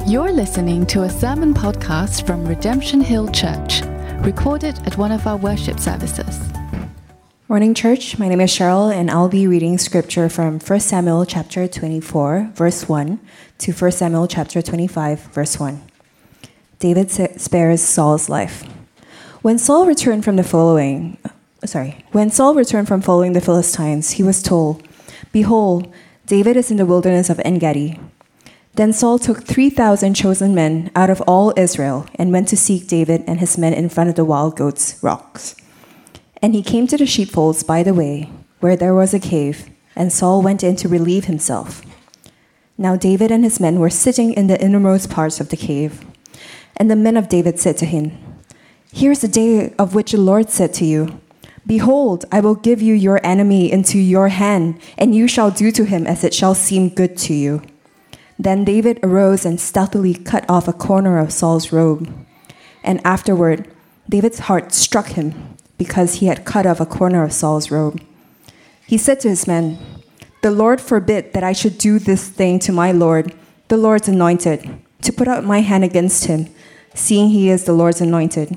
You're listening to a sermon podcast from Redemption Hill Church, recorded at one of our worship services. Morning, church. My name is Cheryl, and I'll be reading scripture from 1 Samuel chapter 24, verse 1, to 1 Samuel chapter 25, verse 1. David spares Saul's life. When Saul returned from following the Philistines, he was told, "Behold, David is in the wilderness of En-Gedi." Then Saul took 3,000 chosen men out of all Israel and went to seek David and his men in front of the wild goats' rocks. And he came to the sheepfolds by the way, where there was a cave, and Saul went in to relieve himself. Now David and his men were sitting in the innermost parts of the cave. And the men of David said to him, "Here is the day of which the Lord said to you, 'Behold, I will give you your enemy into your hand, and you shall do to him as it shall seem good to you.' Then David arose and stealthily cut off a corner of Saul's robe. And afterward, David's heart struck him because he had cut off a corner of Saul's robe. He said to his men, 'The Lord forbid that I should do this thing to my Lord, the Lord's anointed, to put out my hand against him, seeing he is the Lord's anointed.'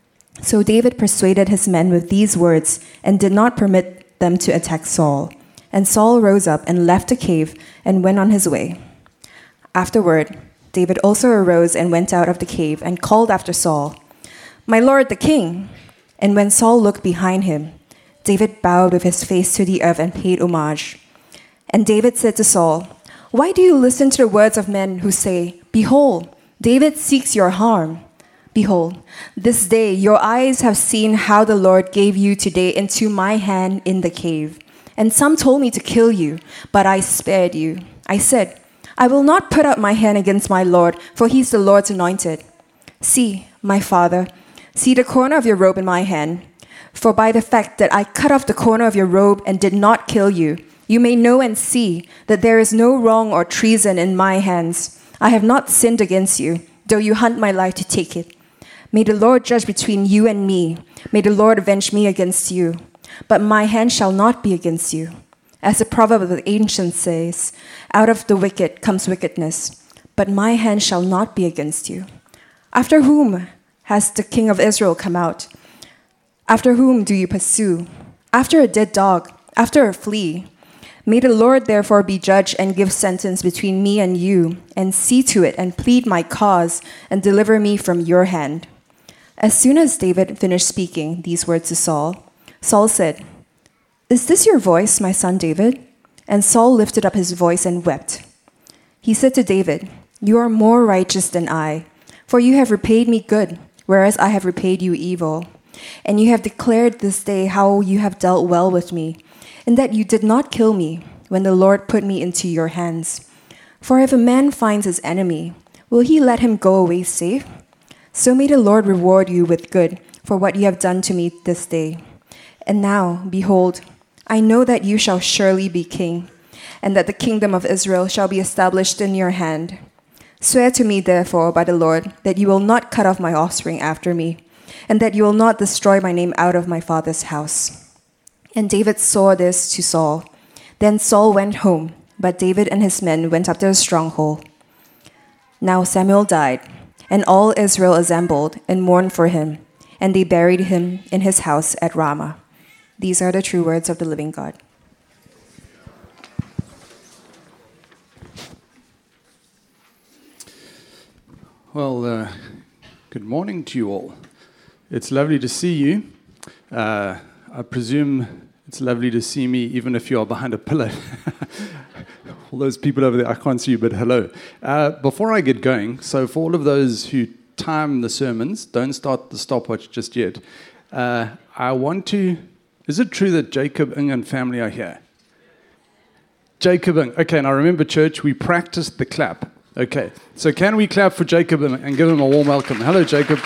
So David persuaded his men with these words and did not permit them to attack Saul. And Saul rose up and left the cave and went on his way. Afterward, David also arose and went out of the cave and called after Saul, 'My lord the king!' And when Saul looked behind him, David bowed with his face to the earth and paid homage. And David said to Saul, 'Why do you listen to the words of men who say, Behold, David seeks your harm? Behold, this day your eyes have seen how the Lord gave you today into my hand in the cave. And some told me to kill you, but I spared you. I said, I will not put out my hand against my Lord, for he is the Lord's anointed. See, my father, see the corner of your robe in my hand. For by the fact that I cut off the corner of your robe and did not kill you, you may know and see that there is no wrong or treason in my hands. I have not sinned against you, though you hunt my life to take it. May the Lord judge between you and me. May the Lord avenge me against you. But my hand shall not be against you. As the proverb of the ancients says, out of the wicked comes wickedness, but my hand shall not be against you. After whom has the king of Israel come out? After whom do you pursue? After a dead dog, after a flea. May the Lord therefore be judge and give sentence between me and you, and see to it and plead my cause and deliver me from your hand." As soon as David finished speaking these words to Saul, Saul said, "Is this your voice, my son David?" And Saul lifted up his voice and wept. He said to David, "You are more righteous than I, for you have repaid me good, whereas I have repaid you evil. And you have declared this day how you have dealt well with me, and that you did not kill me when the Lord put me into your hands. For if a man finds his enemy, will he let him go away safe? So may the Lord reward you with good for what you have done to me this day. And now, behold, I know that you shall surely be king, and that the kingdom of Israel shall be established in your hand. Swear to me, therefore, by the Lord, that you will not cut off my offspring after me, and that you will not destroy my name out of my father's house." And David swore this to Saul. Then Saul went home, but David and his men went up to the stronghold. Now Samuel died, and all Israel assembled and mourned for him, and they buried him in his house at Ramah. These are the true words of the living God. Well, good morning to you all. It's lovely to see you. I presume it's lovely to see me even if you are behind a pillar. All those people over there, I can't see you, but hello. Before I get going, so for all of those who time the sermons, don't start the stopwatch just yet. I want to... Is it true that Jacob Ng and family are here? Jacob Ng. Okay, now remember, church, we practiced the clap. Okay, so can we clap for Jacob Ng and give him a warm welcome? Hello, Jacob.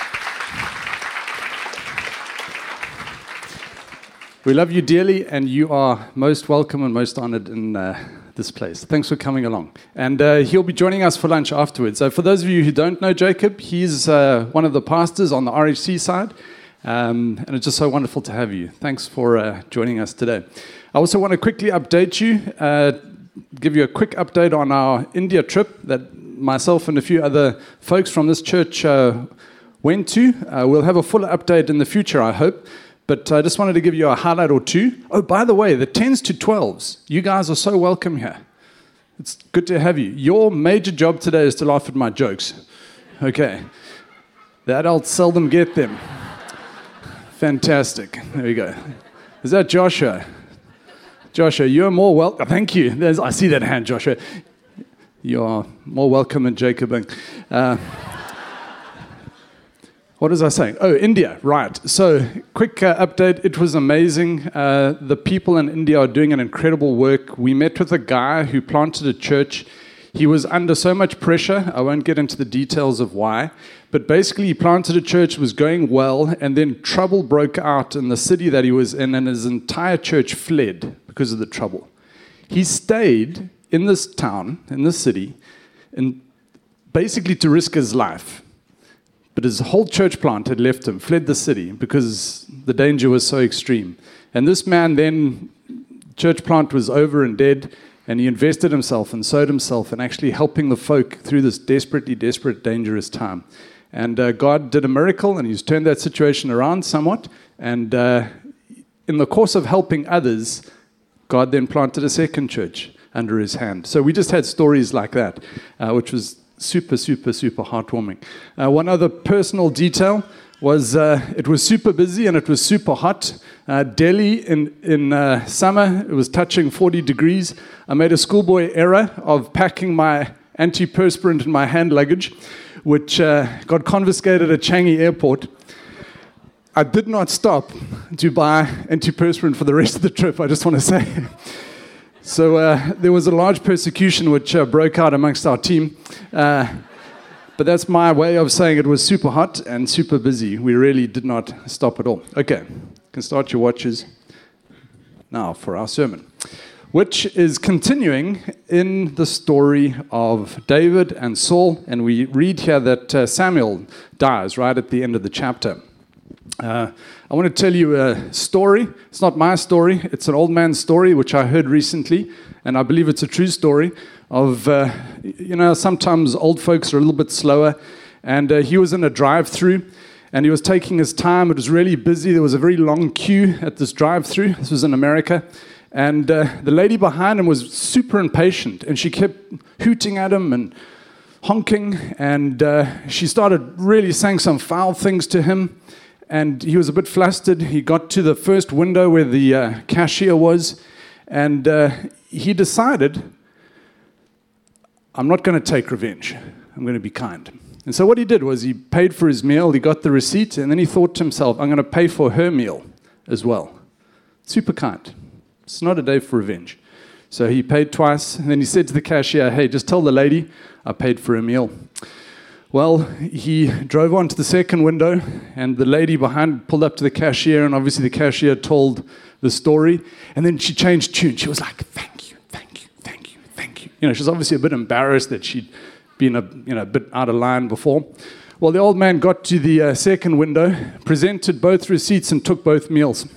We love you dearly, and you are most welcome and most honored in this place. Thanks for coming along. And he'll be joining us for lunch afterwards. So for those of you who don't know Jacob, he's one of the pastors on the RHC side. And it's just so wonderful to have you. Thanks for joining us today. I also want to quickly update you, give you a quick update on our India trip that myself and a few other folks from this church went to. We'll have a fuller update in the future, I hope. But I just wanted to give you a highlight or two. Oh, by the way, the 10s to 12s, you guys are so welcome here. It's good to have you. Your major job today is to laugh at my jokes. Okay. The adults seldom get them. Fantastic. There we go. Is that Joshua? Joshua, you're more welcome. Thank you. I see that hand, Joshua. You are more welcome than Jacob. What was I saying? Oh, India, right. So, quick update. It was amazing. The people in India are doing an incredible work. We met with a guy who planted a church. He was under so much pressure. I won't get into the details of why. But basically, he planted a church, was going well, and then trouble broke out in the city that he was in, and his entire church fled because of the trouble. He stayed in this town, in this city, and basically to risk his life. But his whole church plant had left him, fled the city, because the danger was so extreme. And this man then, church plant was over and dead, and he invested himself and sowed himself in actually helping the folk through this desperately, dangerous time. And God did a miracle, and he's turned that situation around somewhat. And in the course of helping others, God then planted a second church under his hand. So we just had stories like that, which was super heartwarming. One other personal detail was it was super busy and it was super hot. Delhi in summer, it was touching 40 degrees. I made a schoolboy error of packing my antiperspirant in my hand luggage, which got confiscated at Changi Airport. I did not stop to buy antiperspirant for the rest of the trip, I just want to say. So there was a large persecution which broke out amongst our team. But that's my way of saying it was super hot and super busy. We really did not stop at all. Okay, you can start your watches now for our sermon, which is continuing in the story of David and Saul. And we read here that Samuel dies right at the end of the chapter. I want to tell you a story. It's not my story. It's an old man's story, which I heard recently, and I believe it's a true story of, sometimes old folks are a little bit slower, and he was in a drive-through, and he was taking his time. It was really busy. There was a very long queue at this drive-through. This was in America, and the lady behind him was super impatient, and she kept hooting at him and honking, and she started really saying some foul things to him. And he was a bit flustered. He got to the first window where the cashier was, and he decided, I'm not going to take revenge. I'm going to be kind. And so what he did was he paid for his meal, he got the receipt, and then he thought to himself, I'm going to pay for her meal as well. Super kind. It's not a day for revenge. So he paid twice, and then he said to the cashier, hey, just tell the lady I paid for her meal. Well, he drove on to the second window, and the lady behind pulled up to the cashier, and obviously the cashier told the story, and then she changed tune. She was like, thank you. She was obviously a bit embarrassed that she'd been a bit out of line before. Well, the old man got to the second window, presented both receipts, and took both meals.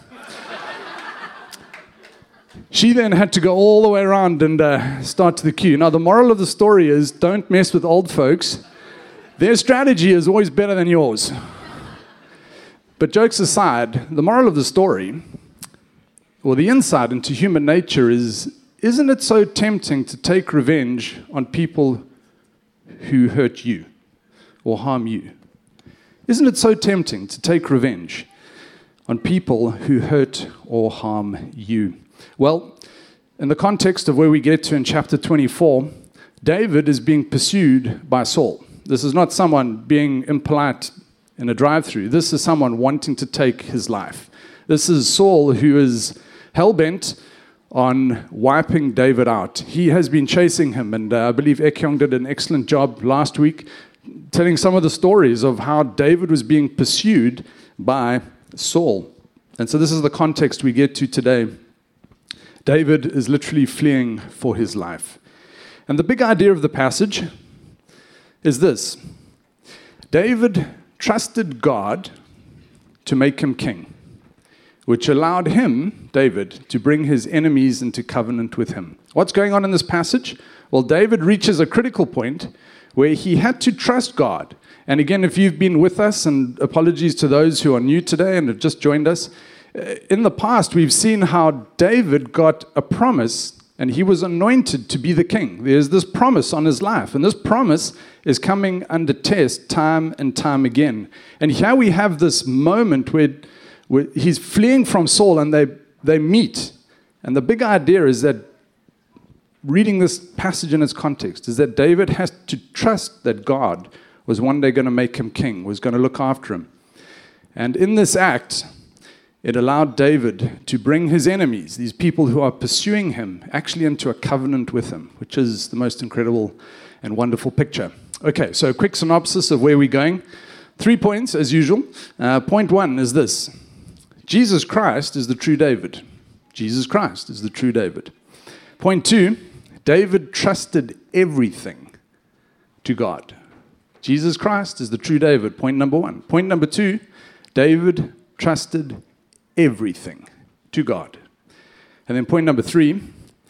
She then had to go all the way around and start to the queue. Now, the moral of the story is, don't mess with old folks. Their strategy is always better than yours. But jokes aside, the moral of the story, or the insight into human nature is, isn't it so tempting to take revenge on people who hurt you or harm you? Isn't it so tempting to take revenge on people who hurt or harm you? Well, in the context of where we get to in chapter 24, David is being pursued by Saul. This is not someone being impolite in a drive-through. This is someone wanting to take his life. This is Saul, who is hell-bent on wiping David out. He has been chasing him, and I believe Ekyong did an excellent job last week telling some of the stories of how David was being pursued by Saul. And so this is the context we get to today. David is literally fleeing for his life. And the big idea of the passage is this. David trusted God to make him king, which allowed him, David, to bring his enemies into covenant with him. What's going on in this passage? Well, David reaches a critical point where he had to trust God. And again, if you've been with us, and apologies to those who are new today and have just joined us, in the past we've seen how David got a promise and he was anointed to be the king. There's this promise on his life, and this promise is coming under test time and time again. And here we have this moment where he's fleeing from Saul and they meet. And the big idea is that, reading this passage in its context, is that David has to trust that God was one day going to make him king, was going to look after him. And in this act, it allowed David to bring his enemies, these people who are pursuing him, actually into a covenant with him, which is the most incredible and wonderful picture. Okay, so a quick synopsis of where we're going. 3 points, as usual. Point 1 is this. Jesus Christ is the true David. Jesus Christ is the true David. Point 2, David trusted everything to God. Jesus Christ is the true David. Point number 1. Point number 2, David trusted everything to God. And then point number 3,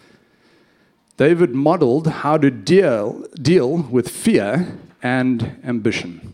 David modeled how to deal with fear and ambition.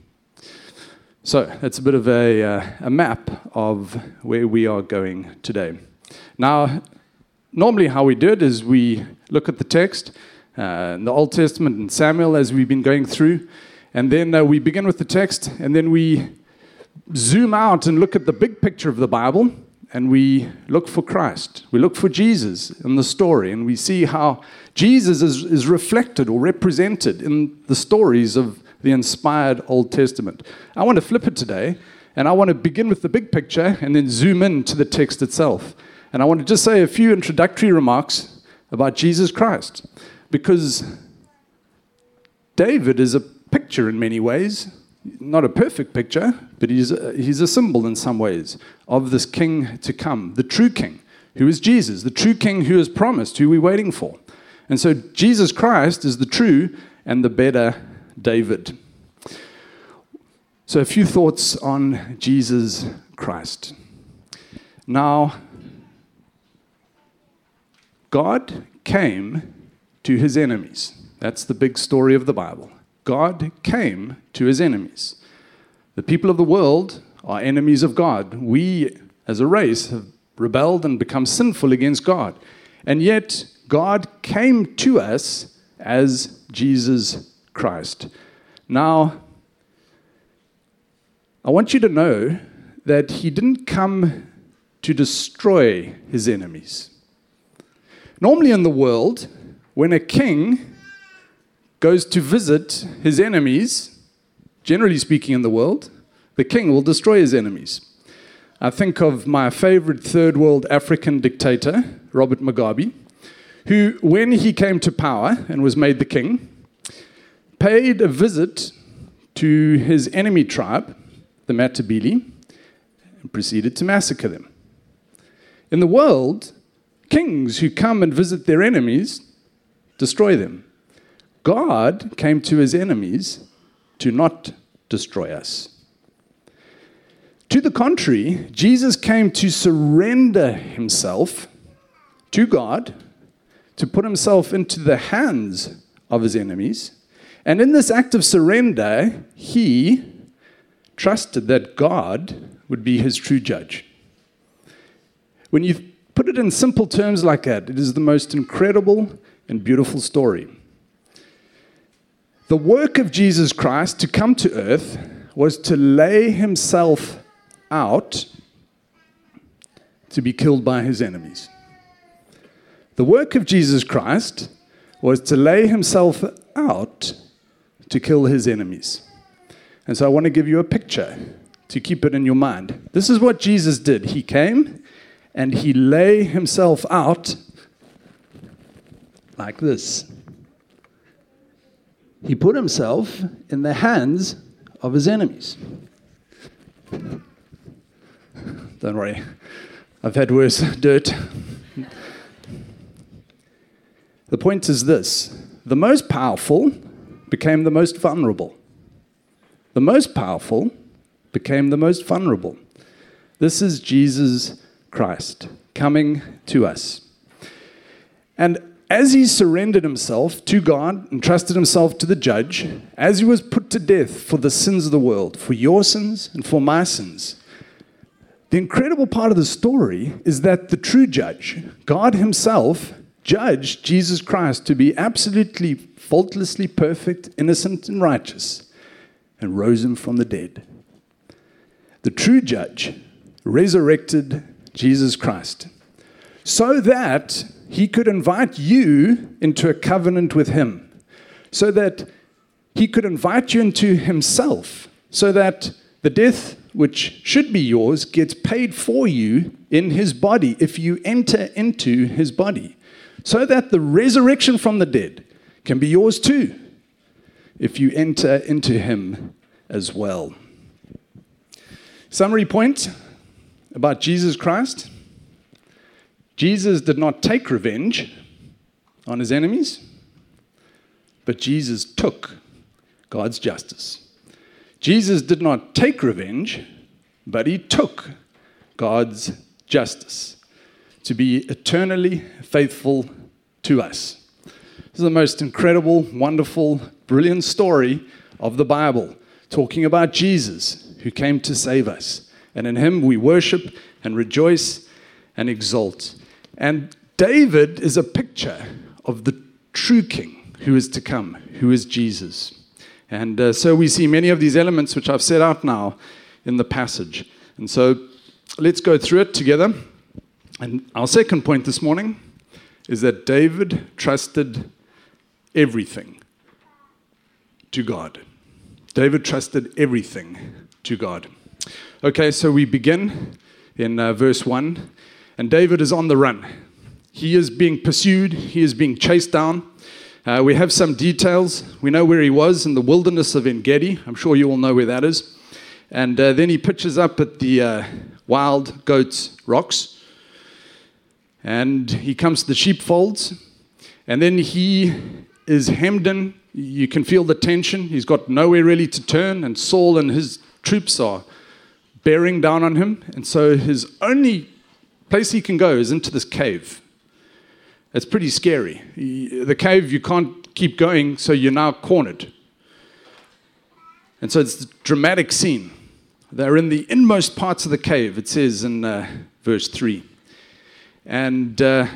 So that's a bit of a map of where we are going today. Now, normally how we do it is we look at the text in the Old Testament and Samuel as we've been going through, and then we begin with the text, and then we zoom out and look at the big picture of the Bible, and we look for Christ. We look for Jesus in the story, and we see how Jesus is reflected or represented in the stories of the inspired Old Testament. I want to flip it today, and I want to begin with the big picture and then zoom into the text itself. And I want to just say a few introductory remarks about Jesus Christ, because David is a picture in many ways. Not a perfect picture, but he's a symbol in some ways of this king to come, the true king, who is Jesus, the true king who is promised, who we're waiting for. And so Jesus Christ is the true and the better David. So a few thoughts on Jesus Christ. Now, God came to his enemies. That's the big story of the Bible. God came to his enemies. The people of the world are enemies of God. We, as a race, have rebelled and become sinful against God. And yet, God came to us as Jesus Christ. Now, I want you to know that he didn't come to destroy his enemies. Normally in the world, when a king goes to visit his enemies, generally speaking in the world, the king will destroy his enemies. I think of my favorite third world African dictator, Robert Mugabe, who, when he came to power and was made the king, paid a visit to his enemy tribe, the Matabele, and proceeded to massacre them. In the world, kings who come and visit their enemies destroy them. God came to his enemies to not destroy us. To the contrary, Jesus came to surrender himself to God, to put himself into the hands of his enemies. And in this act of surrender, he trusted that God would be his true judge. When you put it in simple terms like that, it is the most incredible and beautiful story. The work of Jesus Christ to come to earth was to lay himself out to be killed by his enemies. The work of Jesus Christ was to lay himself out to kill his enemies. And so I want to give you a picture to keep it in your mind. This is what Jesus did. He came and he lay himself out like this. He put himself in the hands of his enemies. Don't worry, I've had worse dirt. The point is this: the most powerful became the most vulnerable. The most powerful became the most vulnerable. This is Jesus Christ coming to us. And as he surrendered himself to God and trusted himself to the judge, as he was put to death for the sins of the world, for your sins and for my sins, the incredible part of the story is that the true judge, God himself, judged Jesus Christ to be absolutely faultlessly perfect, innocent, and righteous, and rose him from the dead. The true judge resurrected Jesus Christ so that he could invite you into a covenant with him, so that he could invite you into himself, so that the death which should be yours gets paid for you in his body if you enter into his body, so that the resurrection from the dead can be yours too if you enter into him as well. Summary point about Jesus Christ. Jesus did not take revenge on his enemies, but Jesus took God's justice. Jesus did not take revenge, but he took God's justice to be eternally faithful to us. This is the most incredible, wonderful, brilliant story of the Bible, talking about Jesus who came to save us. And in him we worship and rejoice and exalt. And David is a picture of the true king who is to come, who is Jesus. And so we see many of these elements which I've set out now in the passage. And so let's go through it together. And our second point this morning is that David trusted everything to God. David trusted everything to God. Okay, so we begin in verse 1. And David is on the run. He is being pursued. He is being chased down. We have some details. We know where he was in the wilderness of En-Gedi. I'm sure you all know where that is. And then he pitches up at the Wild Goats Rocks. And he comes to the sheepfolds. And then he is hemmed in. You can feel the tension. He's got nowhere really to turn. And Saul and his troops are bearing down on him. And so his only place he can go is into this cave. It's pretty scary. The cave, you can't keep going, so you're now cornered. And so it's a dramatic scene. They're in the inmost parts of the cave, it says in verse 3. And lo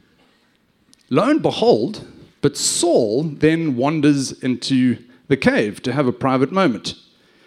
and behold, but Saul then wanders into the cave to have a private moment.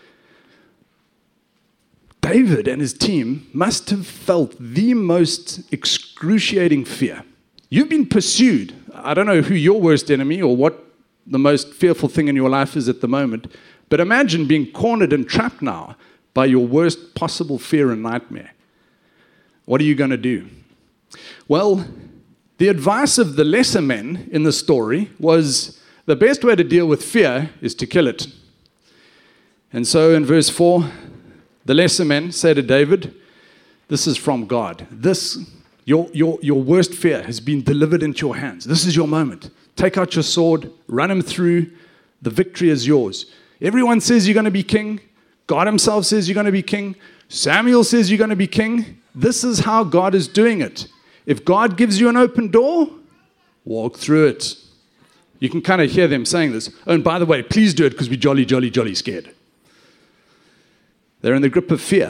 David and his team must have felt the most excruciating fear. You've been pursued. I don't know who your worst enemy or what the most fearful thing in your life is at the moment, but imagine being cornered and trapped now by your worst possible fear and nightmare. What are you going to do? Well, the advice of the lesser men in the story was the best way to deal with fear is to kill it. And so in verse 4, the lesser men say to David, this is from God. Your worst fear has been delivered into your hands. This is your moment. Take out your sword, run him through. The victory is yours. Everyone says you're going to be king. God himself says you're going to be king. Samuel says you're going to be king. This is how God is doing it. If God gives you an open door, walk through it. You can kind of hear them saying this. Oh, and by the way, please do it because we're jolly, jolly, jolly scared. They're in the grip of fear.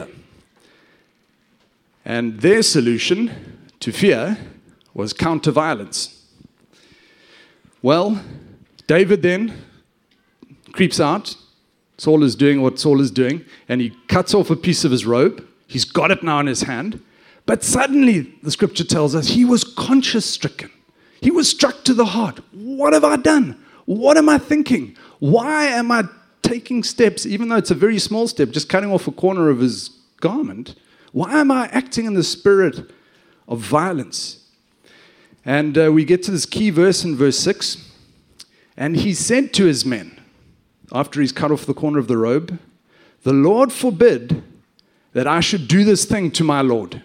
And their solution to fear was counter-violence. Well, David then creeps out. Saul is doing what Saul is doing, and he cuts off a piece of his robe. He's got it now in his hand. But suddenly, the scripture tells us, he was conscience-stricken. He was struck to the heart. What have I done? What am I thinking? Why am I taking steps, even though it's a very small step, just cutting off a corner of his garment? Why am I acting in the spirit of violence? And we get to this key verse in verse 6. And he said to his men, after he's cut off the corner of the robe, the Lord forbid that I should do this thing to my Lord,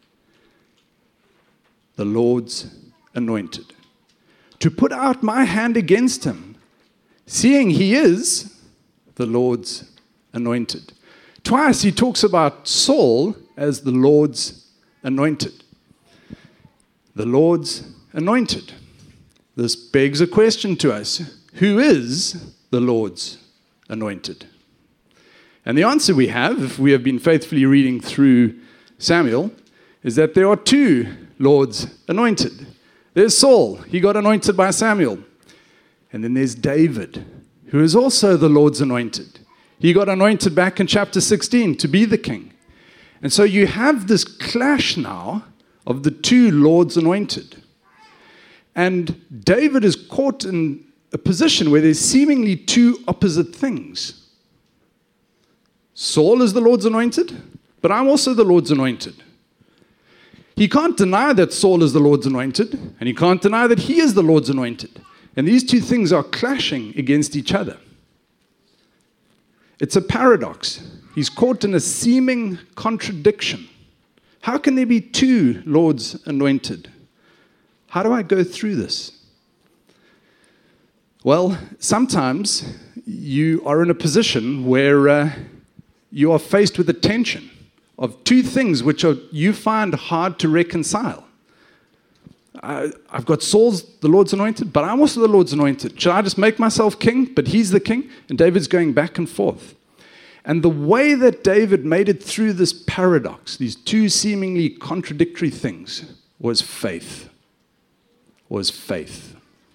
the Lord's anointed, to put out my hand against him, seeing he is the Lord's anointed. Twice he talks about Saul as the Lord's anointed. The Lord's anointed. this begs a question to us. Who is the Lord's anointed? And the answer we have, if we have been faithfully reading through Samuel, is that there are two Lord's anointed. There's Saul. He got anointed by Samuel. And then there's David, who is also the Lord's anointed. He got anointed back in chapter 16 to be the king. And so you have this clash now of the two Lord's anointed. And David is caught in a position where there's seemingly two opposite things. Saul is the Lord's anointed, but I'm also the Lord's anointed. He can't deny that Saul is the Lord's anointed, and he can't deny that he is the Lord's anointed. And these two things are clashing against each other. It's a paradox. He's caught in a seeming contradiction. How can there be two Lord's anointed? How do I go through this? Well, sometimes you are in a position where you are faced with a tension of two things which you find hard to reconcile. I've got Saul's the Lord's anointed, but I'm also the Lord's anointed. Should I just make myself king, but he's the king? And David's going back and forth. And the way that David made it through this paradox, these two seemingly contradictory things, was faith. Was faith.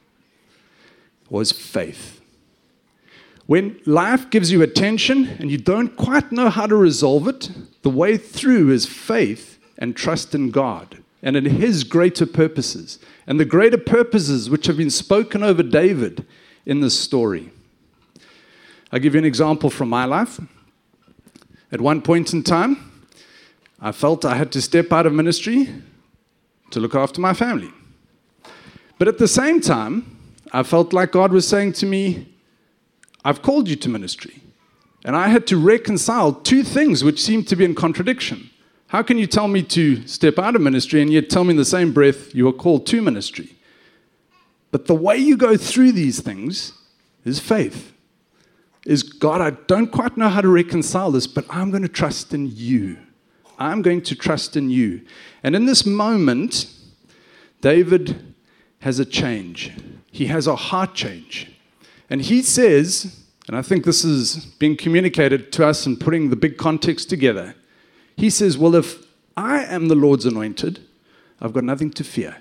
When life gives you a tension and you don't quite know how to resolve it, the way through is faith and trust in God and in His greater purposes, and the greater purposes which have been spoken over David in this story. I'll give you an example from my life. At one point in time, I felt I had to step out of ministry to look after my family. But at the same time, I felt like God was saying to me, I've called you to ministry. And I had to reconcile two things which seemed to be in contradiction. How can you tell me to step out of ministry and yet tell me in the same breath you are called to ministry? But the way you go through these things is faith. Is God, I don't quite know how to reconcile this, but I'm going to trust in you. I'm going to trust in you. And in this moment, David has a change. He has a heart change. And he says, and I think this is being communicated to us and putting the big context together. He says, well, if I am the Lord's anointed, I've got nothing to fear.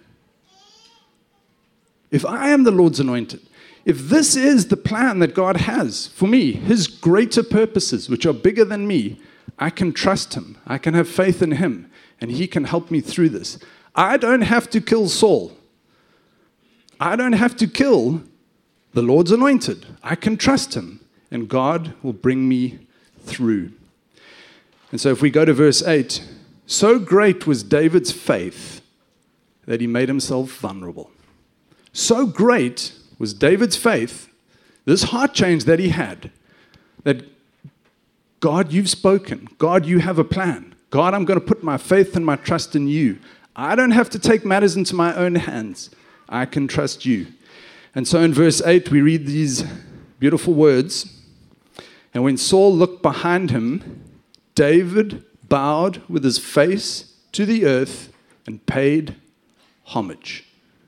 If I am the Lord's anointed, if this is the plan that God has for me, His greater purposes, which are bigger than me, I can trust Him. I can have faith in Him, and He can help me through this. I don't have to kill Saul. I don't have to kill the Lord's anointed. I can trust Him, and God will bring me through. And so if we go to verse 8, so great was David's faith that he made himself vulnerable. So great was David's faith, this heart change that he had, that God, you've spoken. God, you have a plan. God, I'm going to put my faith and my trust in you. I don't have to take matters into my own hands. I can trust you. And so in verse 8, we read these beautiful words. And when Saul looked behind him, David bowed with his face to the earth and paid homage.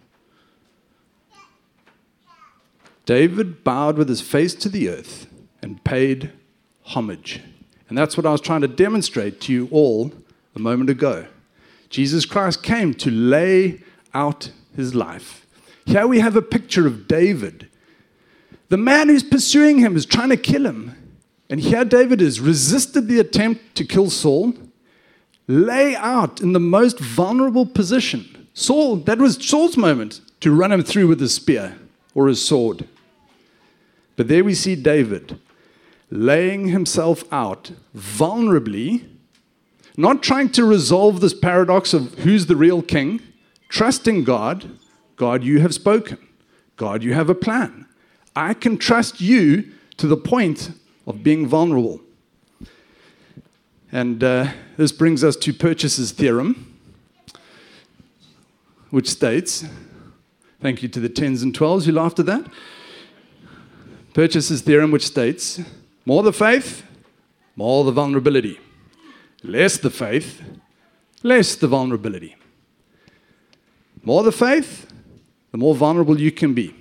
David bowed with his face to the earth and paid homage. And that's what I was trying to demonstrate to you all a moment ago. Jesus Christ came to lay out His life. Here we have a picture of David. The man who's pursuing him is trying to kill him. And here David is, resisted the attempt to kill Saul, lay out in the most vulnerable position. Saul, that was Saul's moment to run him through with his spear or his sword. But there we see David laying himself out vulnerably, not trying to resolve this paradox of who's the real king, trusting God. God, you have spoken. God, you have a plan. I can trust you to the point of being vulnerable. And this brings us to Purchas's theorem, which states, thank you to the 10s and 12s who laughed at that. Purchas's theorem, which states, more the faith, more the vulnerability. Less the faith, less the vulnerability. More the faith, the more vulnerable you can be.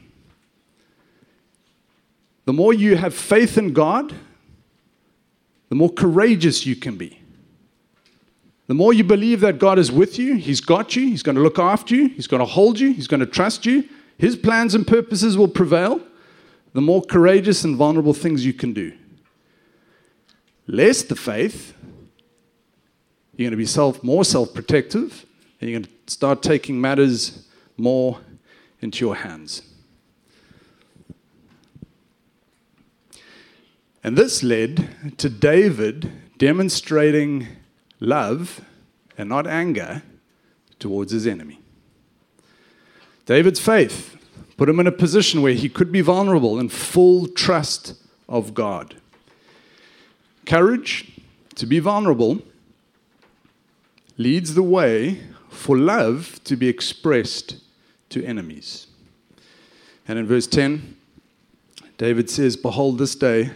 The more you have faith in God, the more courageous you can be. The more you believe that God is with you, He's got you, He's going to look after you, He's going to hold you, He's going to trust you, His plans and purposes will prevail, the more courageous and vulnerable things you can do. Less the faith, you're going to be more self-protective, and you're going to start taking matters more into your hands. And this led to David demonstrating love and not anger towards his enemy. David's faith put him in a position where he could be vulnerable in full trust of God. Courage to be vulnerable leads the way for love to be expressed to enemies. And in verse 10, David says, "Behold, this day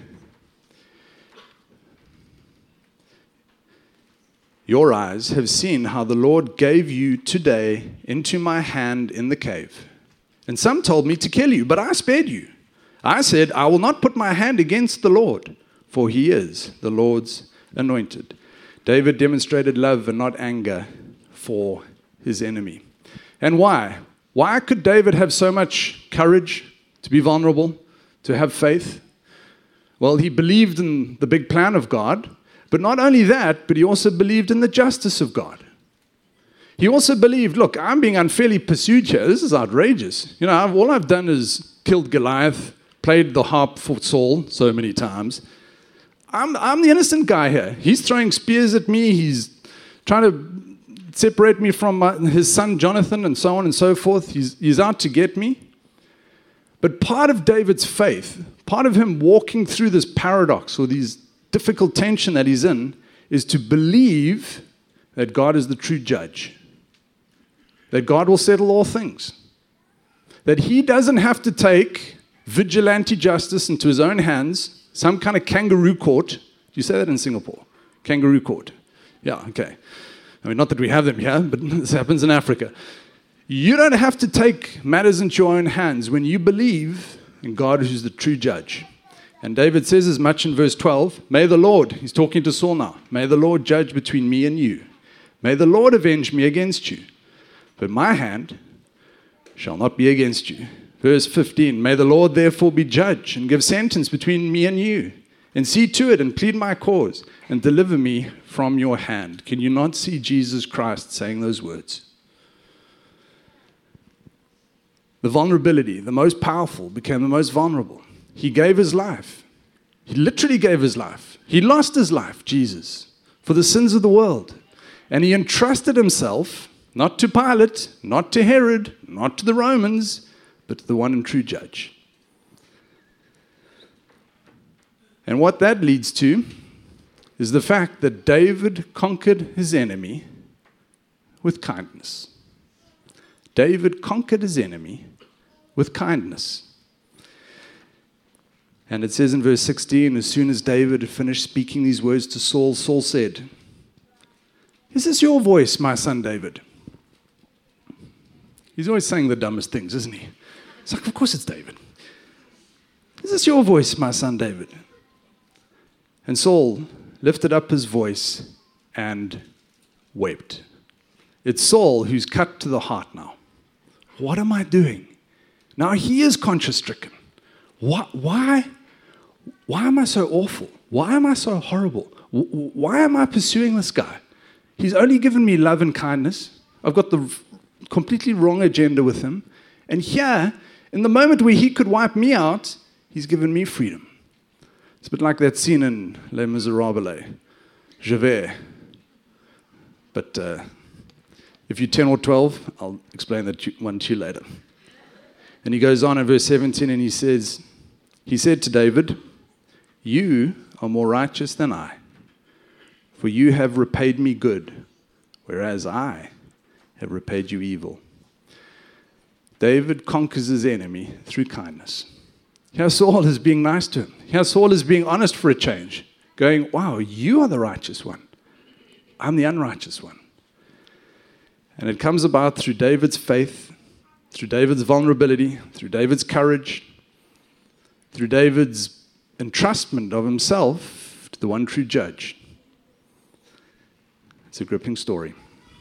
your eyes have seen how the Lord gave you today into my hand in the cave. And some told me to kill you, but I spared you. I said, I will not put my hand against the Lord, for he is the Lord's anointed." David demonstrated love and not anger for his enemy. And why? Why could David have so much courage to be vulnerable, to have faith? Well, he believed in the big plan of God. But not only that, but he also believed in the justice of God. He also believed, look, I'm being unfairly pursued here. This is outrageous. All I've done is killed Goliath, played the harp for Saul so many times. I'm the innocent guy here. He's throwing spears at me. He's trying to separate me from his son Jonathan and so on and so forth. He's out to get me. But part of David's faith, part of him walking through this paradox or these difficult tension that he's in, is to believe that God is the true judge, that God will settle all things, that he doesn't have to take vigilante justice into his own hands, some kind of kangaroo court. Do you say that in Singapore? Kangaroo court. Yeah, okay. I mean, not that we have them here, but this happens in Africa. You don't have to take matters into your own hands when you believe in God who's the true judge. And David says as much in verse 12, "May the Lord," he's talking to Saul now, "may the Lord judge between me and you. May the Lord avenge me against you. But my hand shall not be against you." Verse 15, "May the Lord therefore be judge and give sentence between me and you. And see to it and plead my cause and deliver me from your hand." Can you not see Jesus Christ saying those words? The vulnerability, the most powerful, became the most vulnerable. He gave his life. He literally gave his life. He lost his life, Jesus, for the sins of the world. And he entrusted himself not to Pilate, not to Herod, not to the Romans, but to the one and true judge. And what that leads to is the fact that David conquered his enemy with kindness. David conquered his enemy with kindness. And it says in verse 16, as soon as David had finished speaking these words to Saul, Saul said, "Is this your voice, my son David?" He's always saying the dumbest things, isn't he? It's like, of course it's David. "Is this your voice, my son David?" And Saul lifted up his voice and wept. It's Saul who's cut to the heart now. What am I doing? Now he is conscience-stricken. Why am I so awful? Why am I so horrible? Why am I pursuing this guy? He's only given me love and kindness. I've got the completely wrong agenda with him. And here, in the moment where he could wipe me out, he's given me freedom. It's a bit like that scene in Les Miserables, Javert. But if you're 10 or 12, I'll explain that one to you later. And he goes on in verse 17 and he says, he said to David, "You are more righteous than I, for you have repaid me good, whereas I have repaid you evil." David conquers his enemy through kindness. Here Saul is being nice to him. Here Saul is being honest for a change, going, "Wow, you are the righteous one. I'm the unrighteous one." And it comes about through David's faith through David's vulnerability, through David's courage, through David's entrustment of himself to the one true judge. It's a gripping story.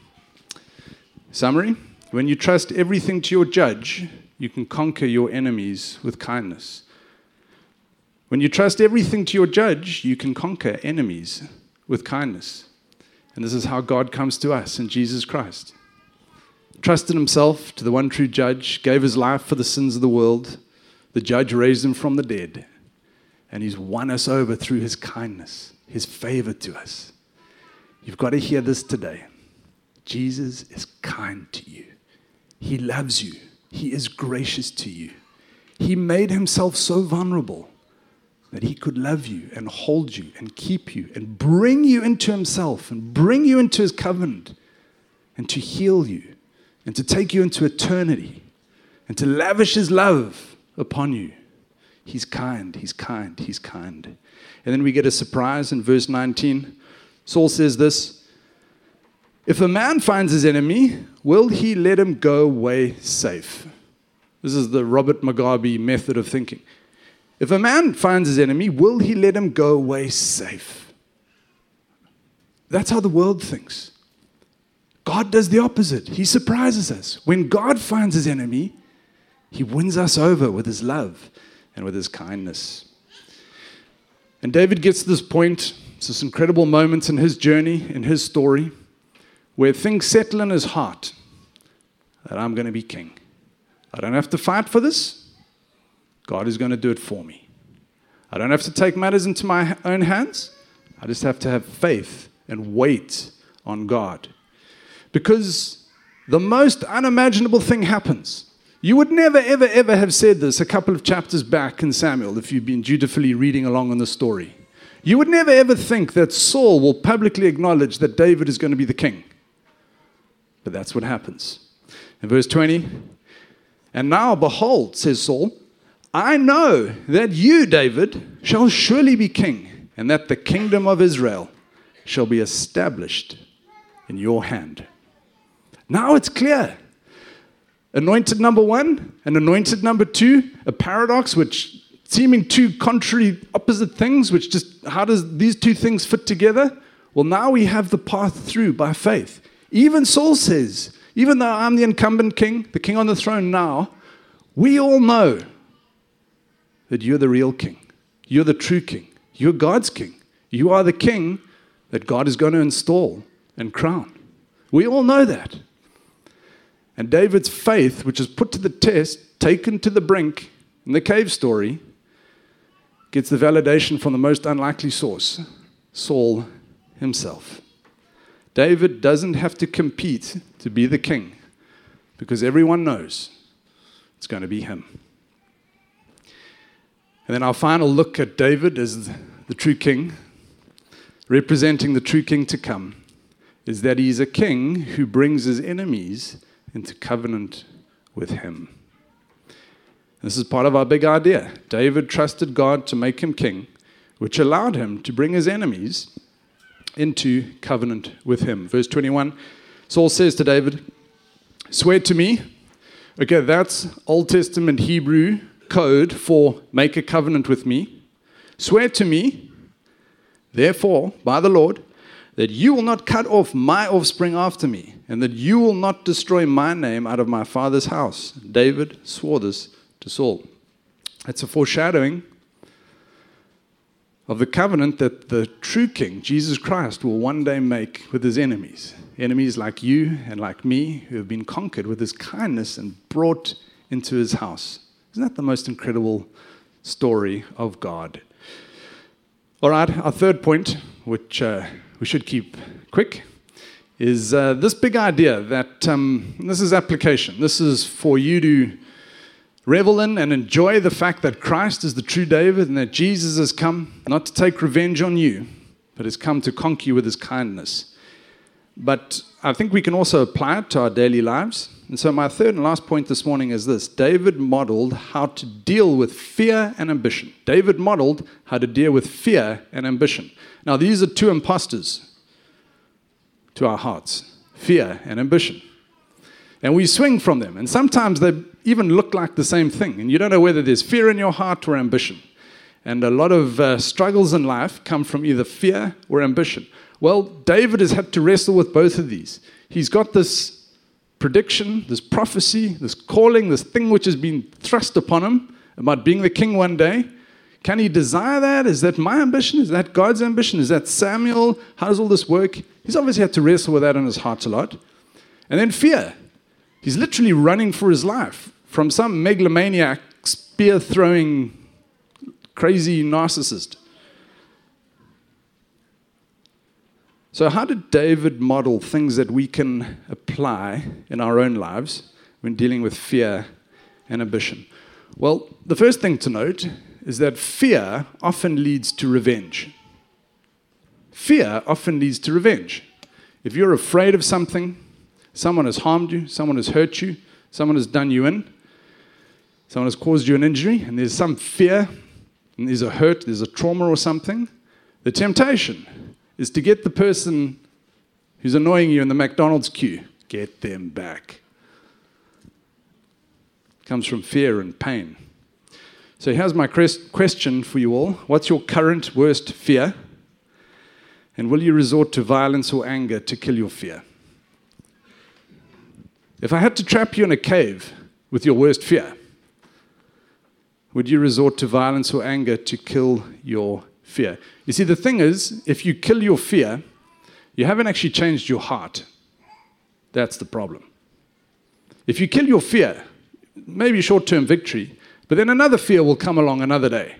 Summary: when you trust everything to your judge, you can conquer your enemies with kindness. When you trust everything to your judge, you can conquer enemies with kindness. And this is how God comes to us in Jesus Christ. Trusted himself to the one true judge, gave his life for the sins of the world. The judge raised him from the dead. And he's won us over through his kindness, his favor to us. You've got to hear this today. Jesus is kind to you. He loves you. He is gracious to you. He made himself so vulnerable that he could love you and hold you and keep you and bring you into himself and bring you into his covenant and to heal you and to take you into eternity and to lavish his love upon you. He's kind, he's kind, he's kind. And then we get a surprise in verse 19. Saul says this: if a man finds his enemy, will he let him go away safe? This is the Robert Mugabe method of thinking. If a man finds his enemy, will he let him go away safe? That's how the world thinks. God does the opposite. He surprises us. When God finds his enemy, he wins us over with his love and with his kindness. And David gets to this point, it's this incredible moment in his journey, in his story, where things settle in his heart that I'm going to be king. I don't have to fight for this. God is going to do it for me. I don't have to take matters into my own hands. I just have to have faith and wait on God. Because the most unimaginable thing happens. You would never, ever, ever have said this a couple of chapters back in Samuel if you've been dutifully reading along on the story. You would never, ever think that Saul will publicly acknowledge that David is going to be the king. But that's what happens. In verse 20, and now, behold, says Saul, I know that you, David, shall surely be king, and that the kingdom of Israel shall be established in your hand. Now it's clear. Anointed number one and anointed number two, a paradox which seeming two contrary, opposite things, which just, how does these two things fit together? Well, now we have the path through by faith. Even Saul says, even though I'm the incumbent king, the king on the throne now, we all know that you're the real king. You're the true king. You're God's king. You are the king that God is going to install and crown. We all know that. And David's faith, which is put to the test, taken to the brink in the cave story, gets the validation from the most unlikely source, Saul himself. David doesn't have to compete to be the king because everyone knows it's going to be him. And then our final look at David as the true king, representing the true king to come, is that he's a king who brings his enemies into covenant with him. This is part of our big idea. David trusted God to make him king, which allowed him to bring his enemies into covenant with him. Verse 21, Saul says to David, swear to me. Okay, that's Old Testament Hebrew code for make a covenant with me. Swear to me, therefore, by the Lord, that you will not cut off my offspring after me, and that you will not destroy my name out of my father's house. David swore this to Saul. It's a foreshadowing of the covenant that the true king, Jesus Christ, will one day make with his enemies. Enemies like you and like me who have been conquered with his kindness and brought into his house. Isn't that the most incredible story of God? All right, our third point, which we should keep quick, is this big idea that this is application. This is for you to revel in and enjoy the fact that Christ is the true David and that Jesus has come not to take revenge on you, but has come to conquer you with his kindness. But I think we can also apply it to our daily lives. And so my third and last point this morning is this. David modeled how to deal with fear and ambition. David modeled how to deal with fear and ambition. Now, these are two imposters to our hearts, fear and ambition. And we swing from them. And sometimes they even look like the same thing. And you don't know whether there's fear in your heart or ambition. And a lot of struggles in life come from either fear or ambition. Well, David has had to wrestle with both of these. He's got this prediction, this prophecy, this calling, this thing which has been thrust upon him about being the king one day. Can he desire that? Is that my ambition? Is that God's ambition? Is that Samuel? How does all this work? He's obviously had to wrestle with that in his heart a lot. And then fear. He's literally running for his life from some megalomaniac, spear-throwing, crazy narcissist. So how did David model things that we can apply in our own lives when dealing with fear and ambition? Well, the first thing to note is that fear often leads to revenge. Fear often leads to revenge. If you're afraid of something, someone has harmed you, someone has hurt you, someone has done you in, someone has caused you an injury, and there's some fear, and there's a hurt, there's a trauma or something, the temptation is to get the person who's annoying you in the McDonald's queue, get them back. It comes from fear and pain. So here's my question for you all. What's your current worst fear? And will you resort to violence or anger to kill your fear? If I had to trap you in a cave with your worst fear, would you resort to violence or anger to kill your fear? You see, the thing is, if you kill your fear, you haven't actually changed your heart. That's the problem. If you kill your fear, maybe short-term victory, but then another fear will come along another day.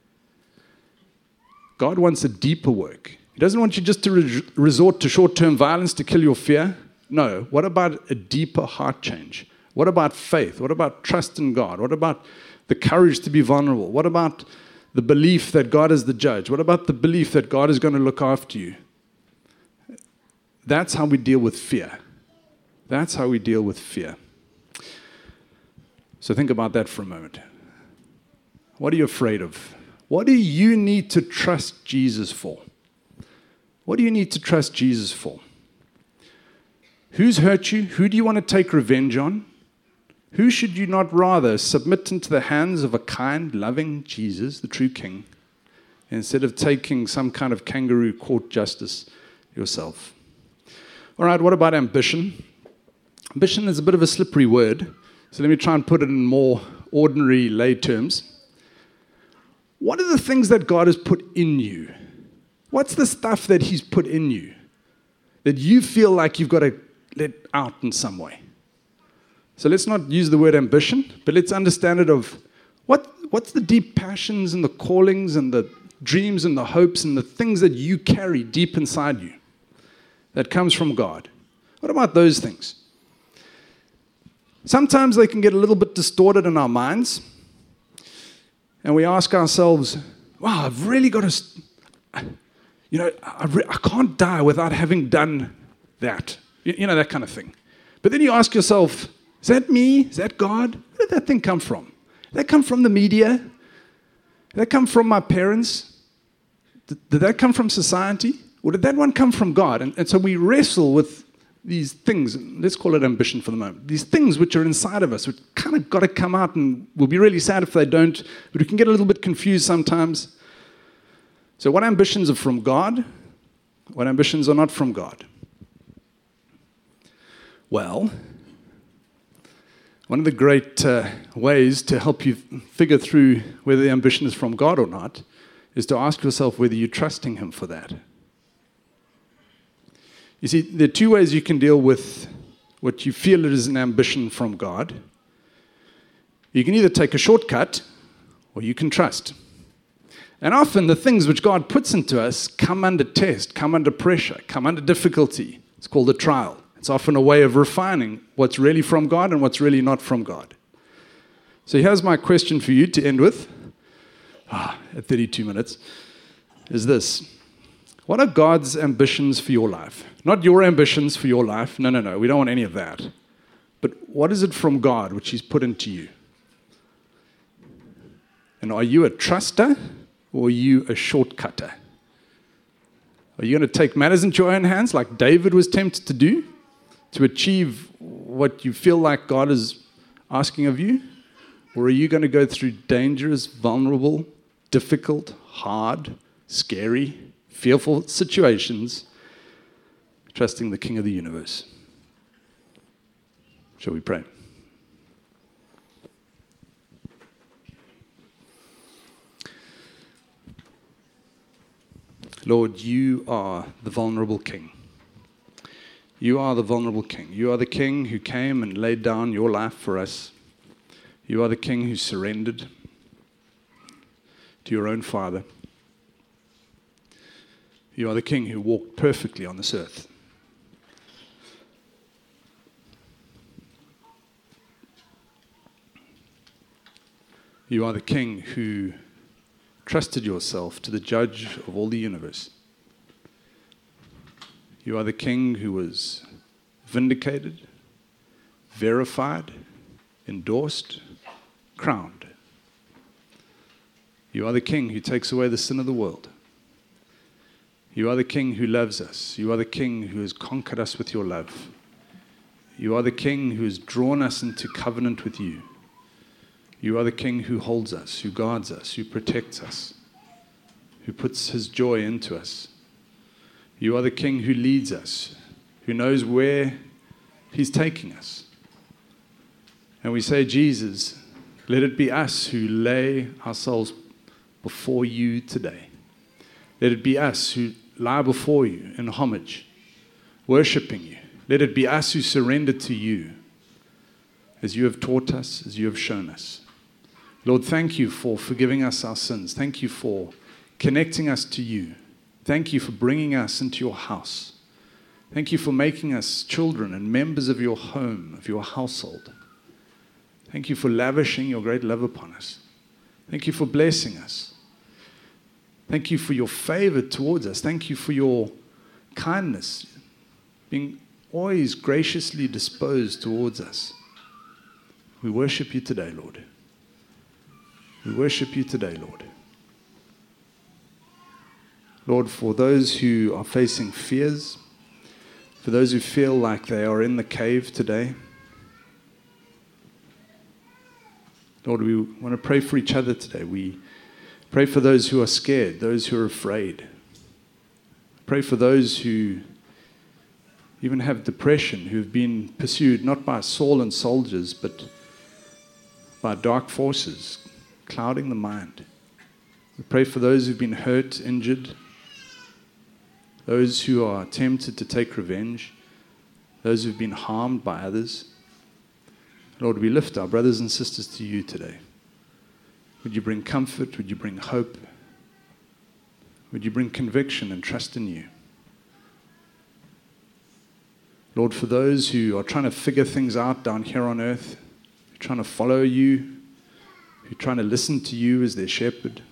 God wants a deeper work. He doesn't want you just to resort to short-term violence to kill your fear. No. What about a deeper heart change? What about faith? What about trust in God? What about the courage to be vulnerable? What about the belief that God is the judge? What about the belief that God is going to look after you? That's how we deal with fear. That's how we deal with fear. So think about that for a moment. What are you afraid of? What do you need to trust Jesus for? What do you need to trust Jesus for? Who's hurt you? Who do you want to take revenge on? Who should you not rather submit into the hands of a kind, loving Jesus, the true King, instead of taking some kind of kangaroo court justice yourself? All right, what about ambition? Ambition is a bit of a slippery word, so let me try and put it in more ordinary lay terms. What are the things that God has put in you? What's the stuff that He's put in you that you feel like you've got to let out in some way? So let's not use the word ambition, but let's understand it of what's the deep passions and the callings and the dreams and the hopes and the things that you carry deep inside you that comes from God. What about those things? Sometimes they can get a little bit distorted in our minds, and we ask ourselves, wow, I've really got to, I can't die without having done that. You know, that kind of thing. But then you ask yourself, is that me? Is that God? Where did that thing come from? Did that come from the media? Did that come from my parents? Did that come from society? Or did that one come from God? And so we wrestle with these things, let's call it ambition for the moment, these things which are inside of us, which kind of got to come out, and we'll be really sad if they don't, but we can get a little bit confused sometimes. So what ambitions are from God? What ambitions are not from God? Well, one of the great ways to help you figure through whether the ambition is from God or not is to ask yourself whether you're trusting Him for that. You see, there are two ways you can deal with what you feel is an ambition from God. You can either take a shortcut or you can trust. And often the things which God puts into us come under test, come under pressure, come under difficulty. It's called a trial. It's often a way of refining what's really from God and what's really not from God. So here's my question for you to end with, at 32 minutes, is this. What are God's ambitions for your life? Not your ambitions for your life. No. We don't want any of that. But what is it from God which He's put into you? And are you a truster or are you a shortcutter? Are you going to take matters into your own hands like David was tempted to do to achieve what you feel like God is asking of you? Or are you going to go through dangerous, vulnerable, difficult, hard, scary, fearful situations, trusting the King of the universe? Shall we pray? Lord, you are the vulnerable King. You are the vulnerable King. You are the King who came and laid down your life for us. You are the King who surrendered to your own Father. You are the King who walked perfectly on this earth. You are the King who trusted yourself to the Judge of all the universe. You are the King who was vindicated, verified, endorsed, crowned. You are the King who takes away the sin of the world. You are the King who loves us. You are the King who has conquered us with your love. You are the King who has drawn us into covenant with you. You are the King who holds us, who guards us, who protects us, who puts his joy into us. You are the King who leads us, who knows where he's taking us. And we say, Jesus, let it be us who lay ourselves before you today. Let it be us who lie before you in homage, worshiping you. Let it be us who surrender to you as you have taught us, as you have shown us. Lord, thank you for forgiving us our sins. Thank you for connecting us to you. Thank you for bringing us into your house. Thank you for making us children and members of your home, of your household. Thank you for lavishing your great love upon us. Thank you for blessing us. Thank you for your favor towards us. Thank you for your kindness, being always graciously disposed towards us. We worship you today, Lord. We worship you today, Lord. Lord, for those who are facing fears, for those who feel like they are in the cave today, Lord, we want to pray for each other today. We pray for those who are scared, those who are afraid. Pray for those who even have depression, who have been pursued not by Saul and soldiers, but by dark forces clouding the mind. We pray for those who've been hurt, injured, those who are tempted to take revenge, those who've been harmed by others. Lord, we lift our brothers and sisters to you today. Would you bring comfort? Would you bring hope? Would you bring conviction and trust in you? Lord, for those who are trying to figure things out down here on earth, who are trying to follow you, who are trying to listen to you as their shepherd,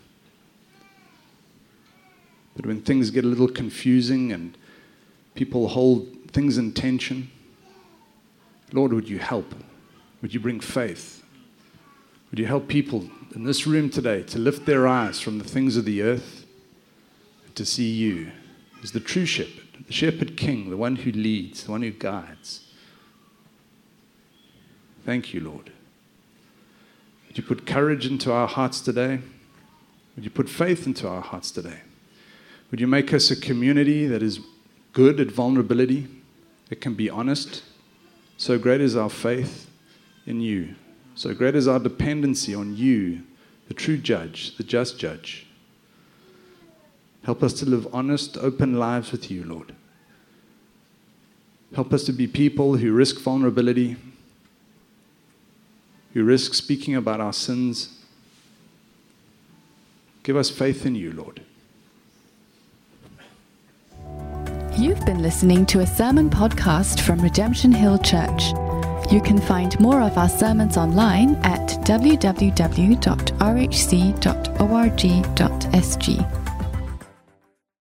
but when things get a little confusing and people hold things in tension, Lord, would you help? Would you bring faith? Would you help people in this room today to lift their eyes from the things of the earth and to see you as the true shepherd, the shepherd king, the one who leads, the one who guides? Thank you, Lord. Would you put courage into our hearts today? Would you put faith into our hearts today? Would you make us a community that is good at vulnerability, that can be honest? So great is our faith in you. So great is our dependency on you, the true judge, the just judge. Help us to live honest, open lives with you, Lord. Help us to be people who risk vulnerability, who risk speaking about our sins. Give us faith in you, Lord. You've been listening to a sermon podcast from Redemption Hill Church. You can find more of our sermons online at www.rhc.org.sg.